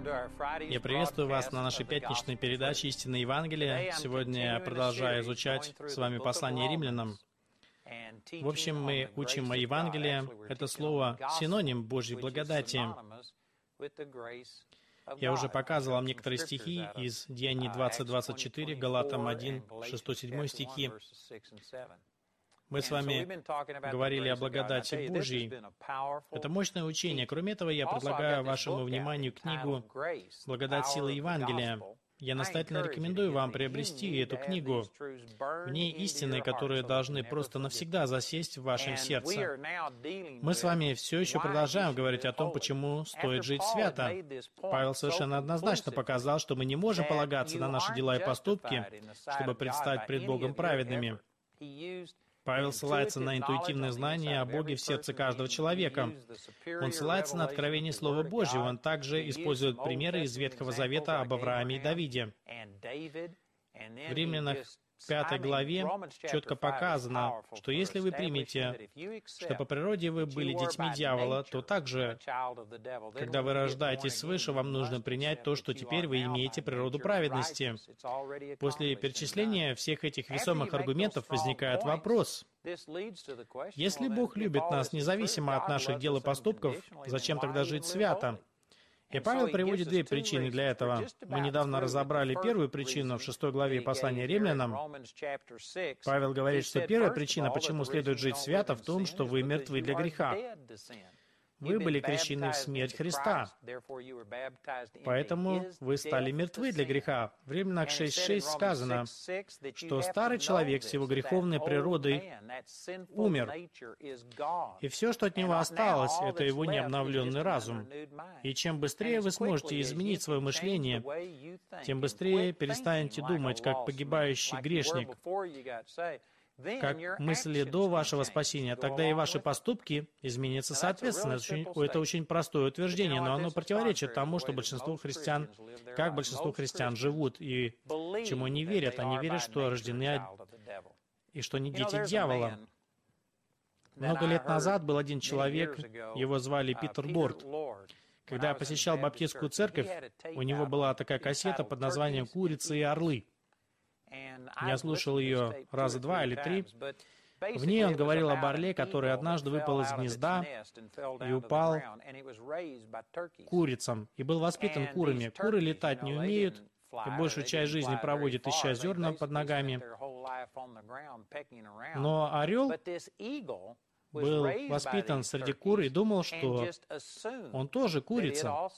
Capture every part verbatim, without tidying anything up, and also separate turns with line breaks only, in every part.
Я приветствую вас на нашей пятничной передаче «Истинное Евангелие». Сегодня я продолжаю изучать с вами послание римлянам. В общем, мы учим о Евангелии. Это слово синоним Божьей благодати. Я уже показывал вам некоторые стихи из Деяний двадцать двадцать четыре, Галатам один, шесть-семь стихи. Мы с вами говорили о благодати Божьей. Это мощное учение. Кроме этого, я предлагаю вашему вниманию книгу «Благодать силы Евангелия». Я настоятельно рекомендую вам приобрести эту книгу. В ней истины, которые должны просто навсегда засесть в вашем сердце. Мы с вами все еще продолжаем говорить о том, почему стоит жить свято. Павел совершенно однозначно показал, что мы не можем полагаться на наши дела и поступки, чтобы предстать пред Богом праведными. Павел ссылается на интуитивное знание о Боге в сердце каждого человека. Он ссылается на откровение Слова Божьего. Он также использует примеры из Ветхого Завета об Аврааме и Давиде. В Римлянах пятой главе четко показано, что если вы примете, что по природе вы были детьми дьявола, то также, когда вы рождаетесь свыше, вам нужно принять то, что теперь вы имеете природу праведности. После перечисления всех этих весомых аргументов возникает вопрос: если Бог любит нас независимо от наших дел и поступков, зачем тогда жить свято? И Павел приводит две причины для этого. Мы недавно разобрали первую причину в шестой главе послания Римлянам. Павел говорит, что первая причина, почему следует жить свято, в том, что вы мертвы для греха. Вы были крещены в смерть Христа, поэтому вы стали мертвы для греха. В Римлянах шесть шесть сказано, что старый человек с его греховной природой умер, и все, что от него осталось, это его необновленный разум. И чем быстрее вы сможете изменить свое мышление, тем быстрее перестанете думать, как погибающий грешник, как мысли до вашего спасения, тогда и ваши поступки изменятся соответственно. Это очень, это очень простое утверждение, но оно противоречит тому, что большинство христиан, как большинство христиан живут и чему они верят. Они верят, что рождены и что они дети дьявола. Много лет назад был один человек, его звали Питер Борт. Когда я посещал баптистскую церковь, у него была такая кассета под названием «Курицы и орлы». Я слушал ее раза два или три. В ней он говорил об орле, который однажды выпал из гнезда и упал курицам, и был воспитан курами. Куры летать не умеют, и большую часть жизни проводят, ища зерна под ногами. Но орел был воспитан среди кур и думал, что он тоже курица.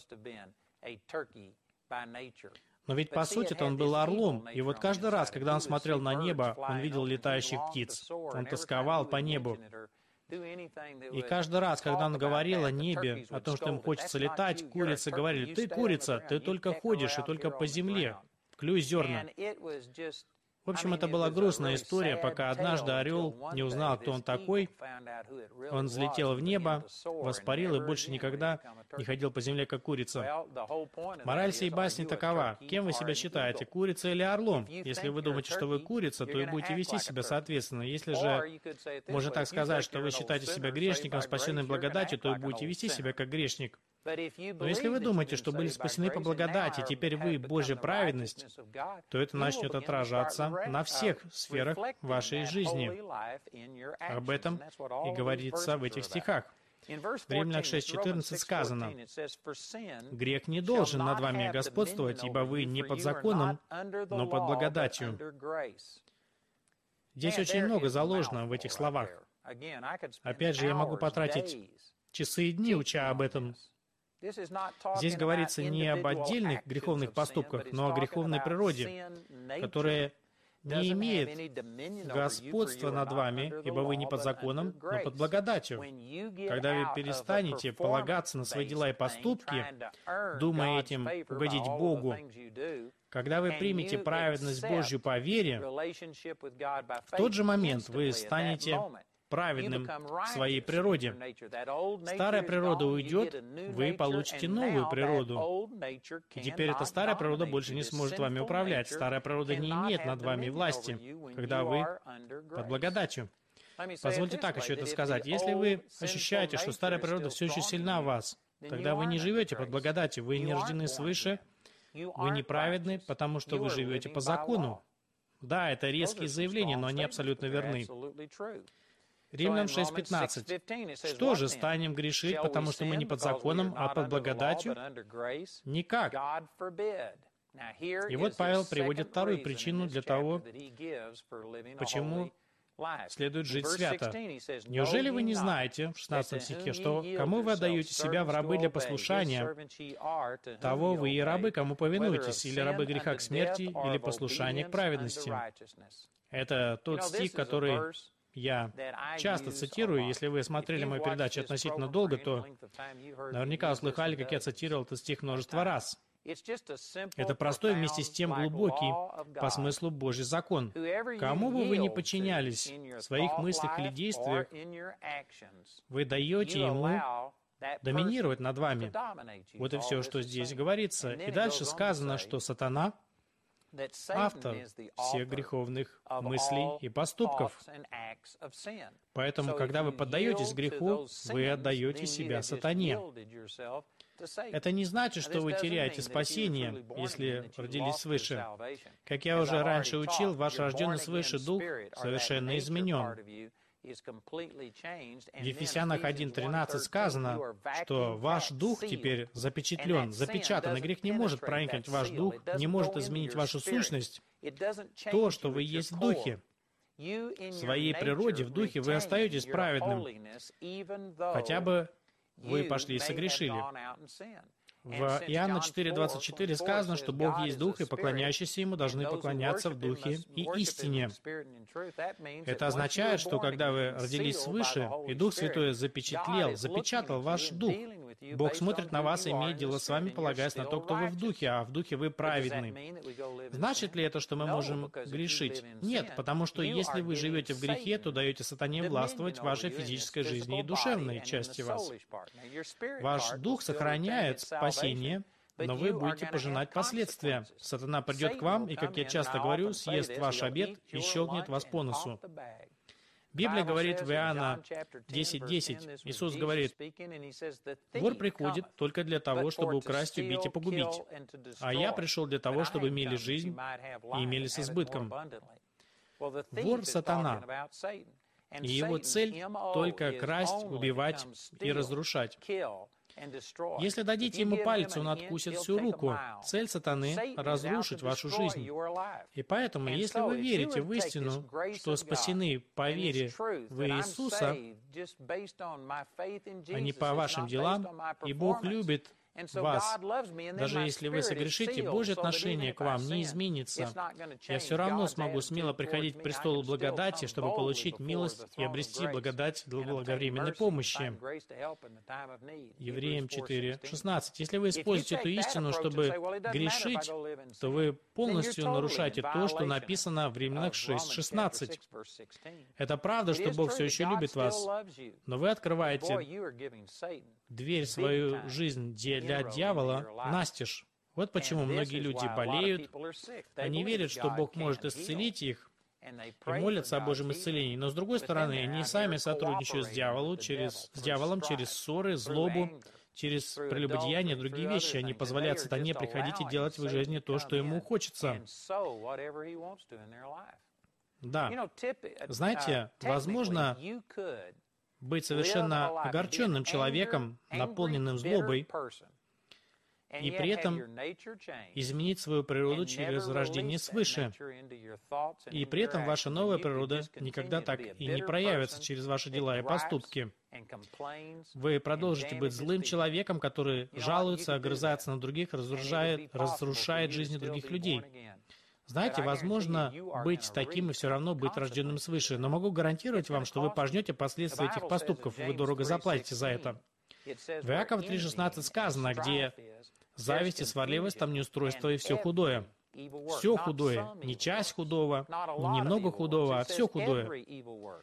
Но ведь по сути-то он был орлом, и вот каждый раз, когда он смотрел на небо, он видел летающих птиц, он тосковал по небу. И каждый раз, когда он говорил о небе, о том, что им хочется летать, курицы говорили: «Ты, курица, ты только ходишь и только по земле, клюй зерна». В общем, это была грустная история, пока однажды орел не узнал, кто он такой. Он взлетел в небо, воспарил и больше никогда не ходил по земле, как курица. Мораль сей басни такова: кем вы себя считаете, курицей или орлом? Если вы думаете, что вы курица, то и будете вести себя соответственно. Если же, можно так сказать, что вы считаете себя грешником, спасенным благодатью, то и будете вести себя как грешник. Но если вы думаете, что были спасены по благодати, теперь вы Божья праведность, то это начнет отражаться на всех сферах вашей жизни. Об этом и говорится в этих стихах. В Римлянах шесть четырнадцать сказано: «Грех не должен над вами господствовать, ибо вы не под законом, но под благодатью». Здесь очень много заложено в этих словах. Опять же, я могу потратить часы и дни, уча об этом. Здесь говорится не об отдельных греховных поступках, но о греховной природе, которая не имеет господства над вами, ибо вы не под законом, но под благодатью. Когда вы перестанете полагаться на свои дела и поступки, думая этим угодить Богу, когда вы примете праведность Божью по вере, в тот же момент вы станете праведным в своей природе. Старая природа уйдет, вы получите новую природу. И теперь эта старая природа больше не сможет вами управлять. Старая природа не имеет над вами власти, когда вы под благодатью. Позвольте так еще это сказать. Если вы ощущаете, что старая природа все еще сильна в вас, тогда вы не живете под благодатью, вы не рождены свыше, вы неправедны, потому что вы живете по закону. Да, это резкие заявления, но они абсолютно верны. Римлянам шесть пятнадцать. Что же, станем грешить, потому что мы не под законом, а под благодатью? Никак. И вот Павел приводит вторую причину для того, почему следует жить свято. «Неужели вы не знаете, в шестнадцатом стихе, что кому вы отдаете себя в рабы для послушания, того вы и рабы, кому повинуетесь, или рабы греха к смерти, или послушания к праведности?» Это тот стих, который я часто цитирую. Если вы смотрели мою передачу относительно долго, то наверняка услыхали, как я цитировал этот стих множество раз. Это простой, вместе с тем глубокий по смыслу Божий закон. Кому бы вы ни подчинялись в своих мыслях или действиях, вы даете ему доминировать над вами. Вот и все, что здесь говорится. И дальше сказано, что сатана — автор всех греховных мыслей и поступков. Поэтому, когда вы поддаетесь греху, вы отдаете себя сатане. Это не значит, что вы теряете спасение, если родились свыше. Как я уже раньше учил, ваш рожденный свыше дух совершенно изменен. В Ефесянах один тринадцать сказано, что ваш дух теперь запечатлен, запечатан, и грех не может проникнуть в ваш дух, не может изменить вашу сущность, то, что вы есть в духе. В своей природе, в духе, вы остаетесь праведным, хотя бы вы пошли и согрешили. В Иоанна четыре двадцать четыре сказано, что Бог есть Дух, и поклоняющиеся Ему должны поклоняться в Духе и истине. Это означает, что когда вы родились свыше, и Дух Святой запечатлел, запечатал ваш Дух, Бог смотрит на вас и имеет дело с вами, полагаясь на то, кто вы в Духе, а в Духе вы праведны. Значит ли это, что мы можем грешить? Нет, потому что если вы живете в грехе, то даете сатане властвовать в вашей физической жизни и душевной части вас. Ваш Дух сохраняет спасение, но вы будете пожинать последствия. Сатана придет к вам и, как я часто говорю, съест ваш обед и щелкнет вас по носу. Библия говорит в Иоанна десять десять, Иисус говорит: «Вор приходит только для того, чтобы украсть, убить и погубить. А я пришел для того, чтобы имели жизнь и имели с избытком». Вор — сатана, и его цель — только красть, убивать и разрушать. Если дадите ему палец, он откусит всю руку. Цель сатаны — разрушить вашу жизнь. И поэтому, если вы верите в истину, что спасены по вере в Иисуса, а не по вашим делам, и Бог любит вас, даже если вы согрешите, Божье отношение к вам не изменится. Я все равно смогу смело приходить к престолу благодати, чтобы получить милость и обрести благодать для благовременной помощи. Евреям четыре шестнадцать. Если вы используете эту истину, чтобы грешить, то вы полностью нарушаете то, что написано в Римлянах шесть шестнадцать. Это правда, что Бог все еще любит вас, но вы открываете дверь в свою жизнь для дьявола настежь. Вот почему многие люди болеют, они верят, что Бог может исцелить их, и молятся о Божьем исцелении. Но, с другой стороны, они сами сотрудничают с дьяволом через, с дьяволом через ссоры, злобу, через прелюбодеяние, другие вещи. Они позволяют сатане приходить и делать в их жизни то, что ему хочется. Да. Знаете, возможно, быть совершенно огорченным человеком, наполненным злобой, и при этом изменить свою природу через рождение свыше. И при этом ваша новая природа никогда так и не проявится через ваши дела и поступки. Вы продолжите быть злым человеком, который жалуется, огрызается на других, разрушает, разрушает жизни других людей. Знаете, возможно быть таким и все равно быть рожденным свыше, но могу гарантировать вам, что вы пожнете последствия этих поступков, вы дорого заплатите за это. В Иакова три шестнадцать сказано, где зависть и сварливость, там неустройство и все худое. Все худое, не часть худого, не немного худого, а все худое.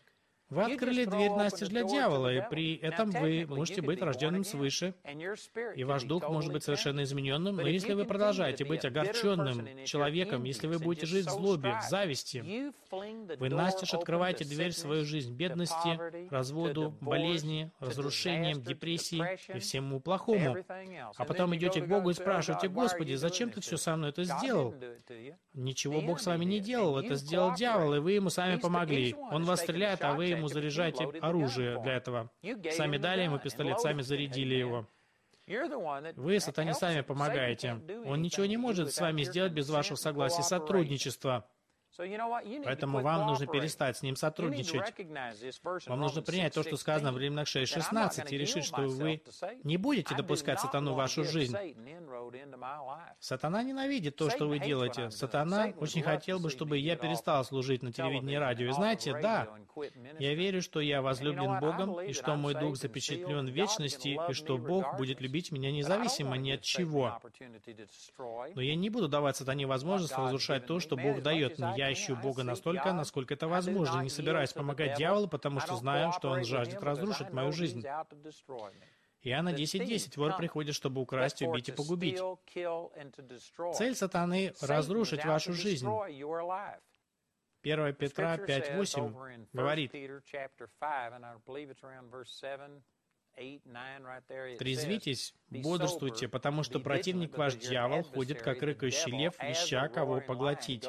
Вы открыли дверь настежь для дьявола, и при этом вы можете быть рожденным свыше, и ваш дух может быть совершенно измененным, но если вы продолжаете быть огорченным человеком, если вы будете жить в злобе, в зависти, вы настежь открываете дверь в свою жизнь бедности, разводу, болезни, разрушениям, депрессии и всему плохому. А потом идете к Богу и спрашиваете: «Господи, зачем Ты все со мной это сделал?» Ничего Бог с вами не делал, это сделал дьявол, и вы ему сами помогли. Он вас стреляет, а вы ему заряжаете оружие для этого. Сами дали ему пистолет, сами зарядили его. Вы, сатане, сами помогаете. Он ничего не может с вами сделать без вашего согласия и сотрудничества. Поэтому вам нужно перестать с ним сотрудничать. Вам нужно принять то, что сказано в Римлянам шесть шестнадцать, и решить, что вы не будете допускать сатану в вашу жизнь. Сатана ненавидит то, что вы делаете. Сатана очень хотел бы, чтобы я перестал служить на телевидении и радио. И знаете, да, я верю, что я возлюблен Богом, и что мой дух запечатлен в вечности, и что Бог будет любить меня независимо ни от чего. Но я не буду давать сатане возможность разрушать то, что Бог дает мне. Я ищу Бога настолько, насколько это возможно, не собираюсь помогать дьяволу, потому что знаю, что он жаждет разрушить мою жизнь. Иоанна десять десять. Вор приходит, чтобы украсть, убить и погубить. Цель сатаны — разрушить вашу жизнь. первое Петра пять восемь говорит: «Трезвитесь, бодрствуйте, потому что противник ваш дьявол ходит, как рыкающий лев, ища кого поглотить».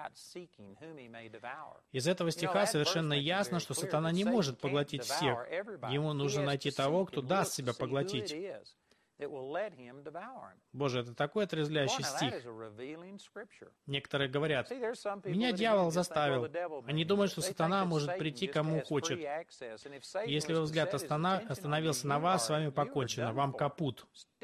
Из этого стиха совершенно ясно, что сатана не может поглотить всех. Ему нужно найти того, кто даст себя поглотить. Боже, это такой отрезвляющий стих. Некоторые говорят: «Меня дьявол заставил». Они думают, что сатана может прийти кому хочет. Если его взгляд остановился на вас, с вами покончено, вам капут.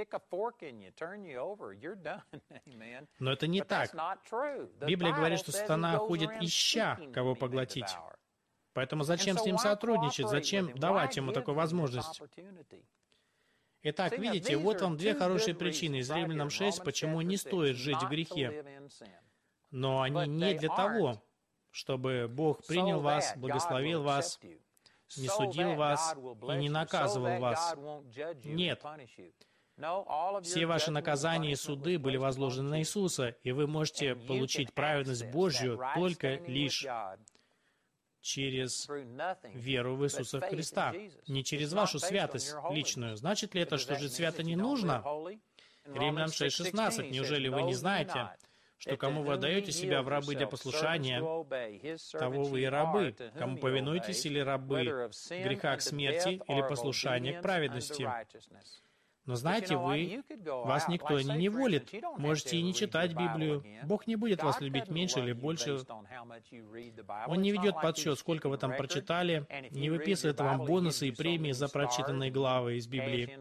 Но это не так. Библия говорит, что сатана ходит, ища кого поглотить. Поэтому зачем с ним сотрудничать? Зачем давать ему такую возможность? Итак, видите, вот вам две хорошие причины из Римлянам шесть, почему не стоит жить в грехе. Но они не для того, чтобы Бог принял вас, благословил вас, не судил вас и не наказывал вас. Нет. Все ваши наказания и суды были возложены на Иисуса, и вы можете получить праведность Божью только лишь через веру в Иисуса Христа, не через вашу святость личную. Значит ли это, что жить свято не нужно? Римлянам шесть шестнадцать. Неужели вы не знаете, что кому вы отдаете себя в рабы для послушания, того вы и рабы, кому повинуетесь или рабы, греха к смерти или послушания к праведности? Но знаете, вы, вас никто не неволит, можете и не читать Библию. Бог не будет вас любить меньше или больше. Он не ведет подсчет, сколько вы там прочитали, не выписывает вам бонусы и премии за прочитанные главы из Библии.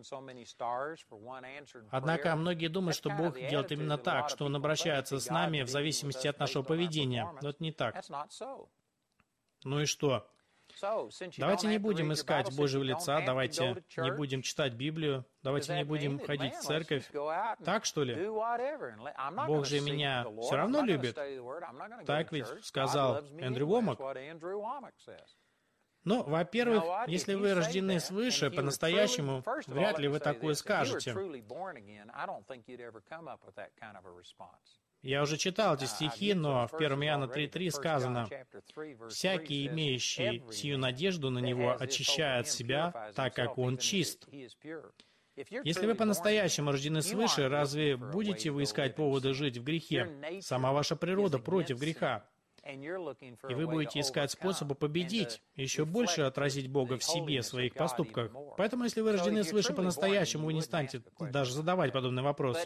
Однако многие думают, что Бог делает именно так, что Он обращается с нами в зависимости от нашего поведения. Но это не так. Ну и что? Давайте не будем искать Божьего лица, давайте не будем читать Библию, давайте не будем ходить в церковь. Так, что ли? Бог же меня все равно любит. Так ведь сказал Эндрю Уомак. Но, во-первых, если вы рождены свыше, по-настоящему, вряд ли вы такое скажете. Я уже читал эти стихи, но в первом Иоанна три три сказано: «Всякий, имеющий сию надежду на Него, очищает себя, так как Он чист». Если вы по-настоящему рождены свыше, разве будете вы искать поводы жить в грехе? Сама ваша природа против греха. И вы будете искать способы победить, еще больше отразить Бога в себе, в своих поступках. Поэтому, если вы рождены свыше по-настоящему, вы не станете даже задавать подобный вопрос.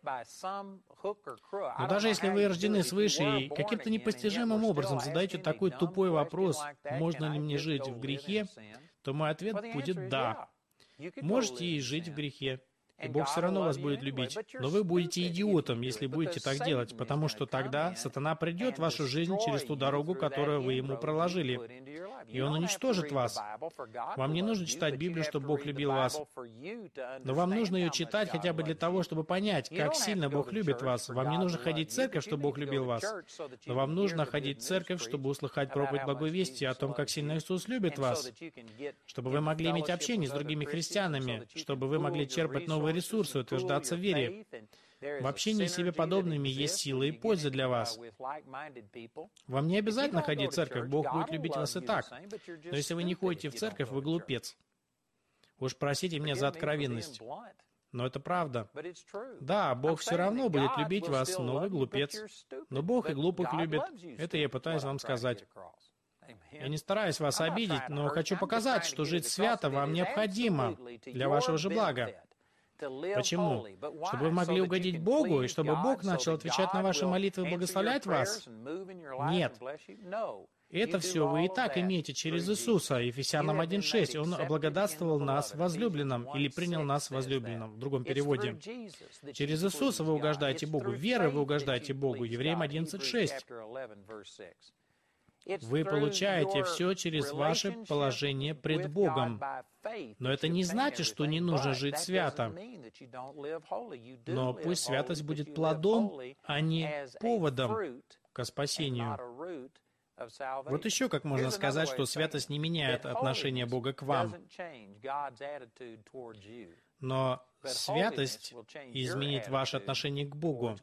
Но даже если вы рождены свыше и каким-то непостижимым образом задаете такой тупой вопрос, можно ли мне жить в грехе, то мой ответ будет «да». Можете и жить в грехе. и Бог все равно вас будет любить. Но вы будете идиотом, если будете так делать, потому что тогда сатана придет в вашу жизнь через ту дорогу, которую вы ему проложили, и он уничтожит вас. Вам не нужно читать Библию, чтобы Бог любил вас, но вам нужно ее читать хотя бы для того, чтобы понять, как сильно Бог любит вас. Вам не нужно ходить в церковь, чтобы Бог любил вас, но вам нужно ходить в церковь, чтобы услыхать проповедь Благой Вести о том, как сильно Иисус любит вас, чтобы вы могли иметь общение с другими христианами, чтобы вы могли черпать новые ресурсы, утверждаться в вере. В общении с себе подобными есть сила и польза для вас. Вам не обязательно ходить в церковь, Бог будет любить вас и так. Но если вы не ходите в церковь, вы глупец. Уж простите меня за откровенность. Но это правда. Да, Бог все равно будет любить вас, но вы глупец. Но Бог и глупых любит. Это я пытаюсь вам сказать. Я не стараюсь вас обидеть, но хочу показать, что жить свято вам необходимо для вашего же блага. Почему? Чтобы вы могли угодить Богу, и чтобы Бог начал отвечать на ваши молитвы и благословлять вас? Нет. Это все вы и так имеете через Иисуса. Ефесянам один шесть. Он облагодатствовал нас возлюбленным, или принял нас возлюбленным, в другом переводе. Через Иисуса вы угождаете Богу. Верой вы угождаете Богу. Евреям одиннадцать шесть. Вы получаете все через ваше положение пред Богом. Но это не значит, что не нужно жить свято. Но пусть святость будет плодом, а не поводом к спасению. Вот еще как можно сказать, что святость не меняет отношение Бога к вам. Но святость изменит ваше отношение к Богу.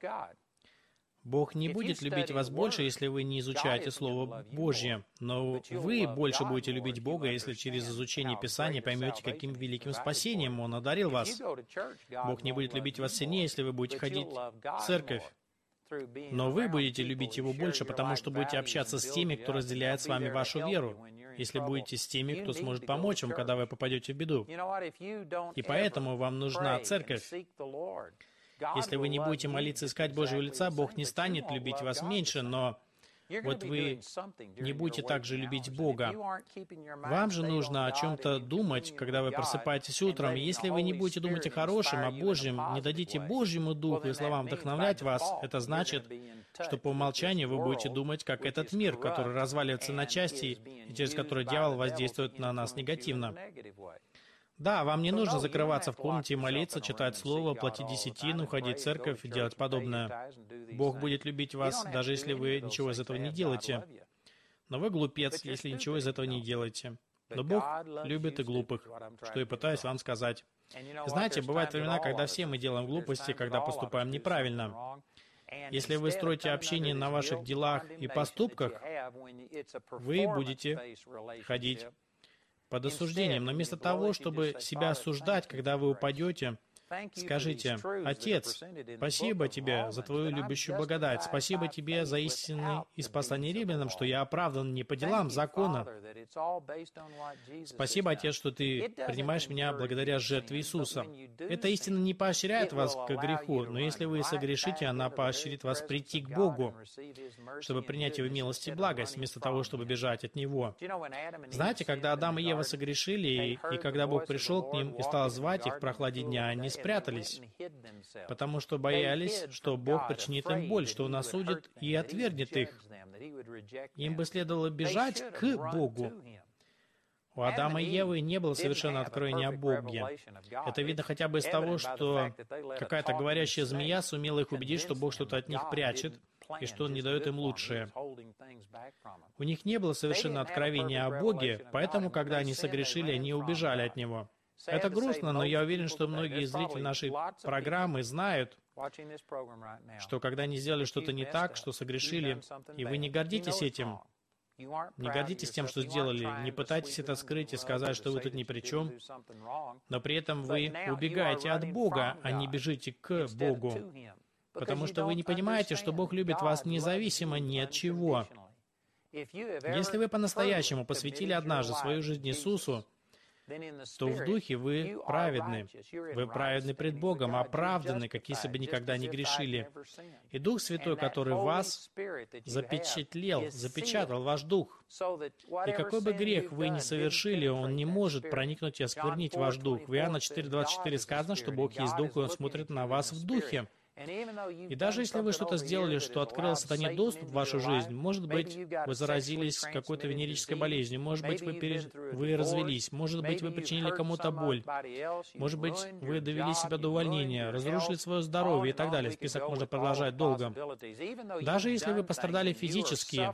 Бог не будет любить вас больше, если вы не изучаете Слово Божье, но вы больше будете любить Бога, если через изучение Писания поймете, каким великим спасением Он одарил вас. Бог не будет любить вас сильнее, если вы будете ходить в церковь. Но вы будете любить Его больше, потому что будете общаться с теми, кто разделяет с вами вашу веру, если будете с теми, кто сможет помочь вам, когда вы попадете в беду. И поэтому вам нужна церковь. Если вы не будете молиться, искать Божьего лица, Бог не станет любить вас меньше, но вот вы не будете также любить Бога. Вам же нужно о чем-то думать, когда вы просыпаетесь утром. И если вы не будете думать о хорошем, о Божьем, не дадите Божьему Духу и словам вдохновлять вас, это значит, что по умолчанию вы будете думать, как этот мир, который разваливается на части и через который дьявол воздействует на нас негативно. Да, вам не нужно закрываться в комнате и молиться, читать Слово, платить десятину, ходить в церковь и делать подобное. Бог будет любить вас, даже если вы ничего из этого не делаете. Но вы глупец, если ничего из этого не делаете. Но Бог любит и глупых, что и пытаюсь вам сказать. Знаете, бывают времена, когда все мы делаем глупости, когда поступаем неправильно. Если вы строите общение на ваших делах и поступках, вы будете ходить под осуждением. Но вместо того, чтобы себя осуждать, когда вы упадете, скажите: «Отец, спасибо Тебе за Твою любящую благодать, спасибо Тебе за истины из послания Римлянам, что я оправдан не по делам закона. Спасибо, Отец, что Ты принимаешь меня благодаря жертве Иисуса». Эта истина не поощряет вас к греху, но если вы согрешите, она поощрит вас прийти к Богу, чтобы принять Его милость и благость, вместо того, чтобы бежать от Него. Знаете, когда Адам и Ева согрешили, и, и когда Бог пришел к ним и стал звать их в прохладе дня, они спрятались, потому что боялись, что Бог причинит им боль, что Он осудит и отвергнет их. Им бы следовало бежать к Богу. У Адама и Евы не было совершенно откровения о Боге. Это видно хотя бы из того, что какая-то говорящая змея сумела их убедить, что Бог что-то от них прячет, и что Он не дает им лучшее. У них не было совершенно откровения о Боге, поэтому, когда они согрешили, они убежали от Него. Это грустно, но я уверен, что многие зрители нашей программы знают, что когда они сделали что-то не так, что согрешили, и вы не гордитесь этим, не гордитесь тем, что сделали, не пытайтесь это скрыть и сказать, что вы тут ни при чем, но при этом вы убегаете от Бога, а не бежите к Богу, потому что вы не понимаете, что Бог любит вас независимо ни от чего. Если вы по-настоящему посвятили однажды свою жизнь Иисусу, то в духе вы праведны. Вы праведны пред Богом, оправданы, как если бы никогда не грешили. И Дух Святой, который в вас запечатлел, запечатал ваш дух. И какой бы грех вы ни совершили, он не может проникнуть и осквернить ваш дух. В Иоанна четыре двадцать четыре сказано, что Бог есть Дух, и Он смотрит на вас в духе. И даже если вы что-то сделали, что открыло сатане доступ в вашу жизнь, может быть, вы заразились какой-то венерической болезнью, может быть, вы, пере... вы развелись, может быть, вы причинили кому-то боль, может быть, вы довели себя до увольнения, разрушили свое здоровье и так далее. Список можно продолжать долго. Даже если вы пострадали физически,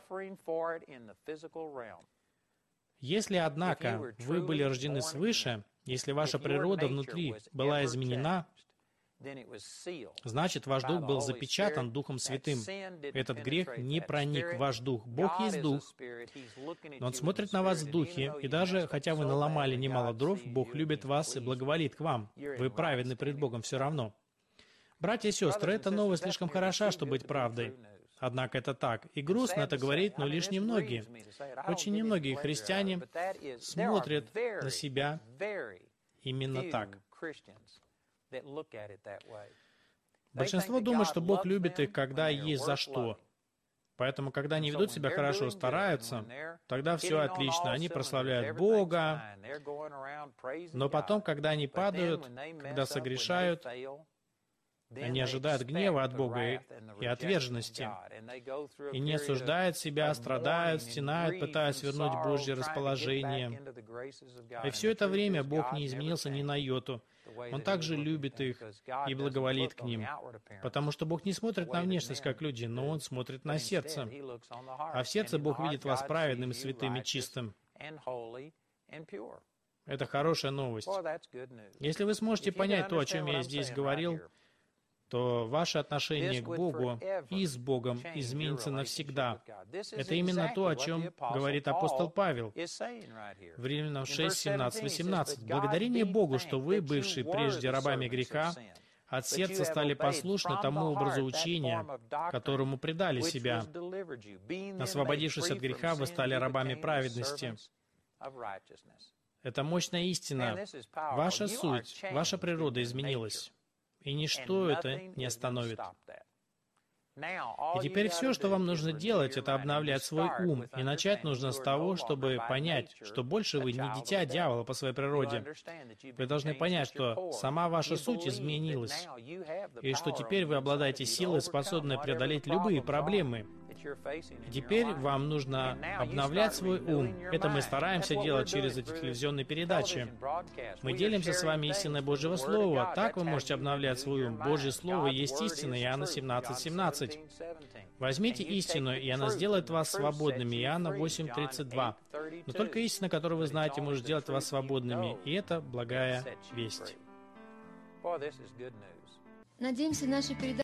если, однако, вы были рождены свыше, если ваша природа внутри была изменена, значит, ваш дух был запечатан Духом Святым. Этот грех не проник в ваш дух. Бог есть Дух, но Он смотрит на вас в духе, и даже, хотя вы наломали немало дров, Бог любит вас и благоволит к вам. Вы праведны пред Богом все равно. Братья и сестры, эта новость слишком хороша, чтобы быть правдой. Однако это так. И грустно это говорить, но лишь немногие. Очень немногие христиане смотрят на себя именно так. Большинство думает, что Бог любит их, когда есть за что. Поэтому, когда они ведут себя хорошо, стараются, тогда все отлично. Они прославляют Бога. Но потом, когда они падают, когда согрешают, они ожидают гнева от Бога и отверженности. И не осуждают себя, страдают, стенают, пытаясь вернуть Божье расположение. И все это время Бог не изменился ни на йоту. Он также любит их и благоволит к ним. Потому что Бог не смотрит на внешность, как люди, но Он смотрит на сердце. А в сердце Бог видит вас праведным, святым и чистым. Это хорошая новость. Если вы сможете понять то, о чем я здесь говорил, то ваше отношение к Богу и с Богом изменится навсегда. Это именно то, о чем говорит апостол Павел в Римлянам шесть, семнадцать, восемнадцать. «Благодарение Богу, что вы, бывшие прежде рабами греха, от сердца стали послушны тому образу учения, которому предали себя. Освободившись от греха, вы стали рабами праведности». Это мощная истина. Ваша суть, ваша природа изменилась. И ничто это не остановит. И теперь все, что вам нужно делать, это обновлять свой ум. И начать нужно с того, чтобы понять, что больше вы не дитя дьявола по своей природе. Вы должны понять, что сама ваша суть изменилась, и что теперь вы обладаете силой, способной преодолеть любые проблемы. И теперь вам нужно обновлять свой ум. Это мы стараемся делать через эти телевизионные передачи. Мы делимся с вами истиной Божьего Слова. Так вы можете обновлять свой ум. Божье Слово есть истина. Иоанна семнадцать, семнадцать. Возьмите истину, и она сделает вас свободными. Иоанна восемь, тридцать два. Но только истина, которую вы знаете, может сделать вас свободными. И это благая весть.
Надеемся, наши передачи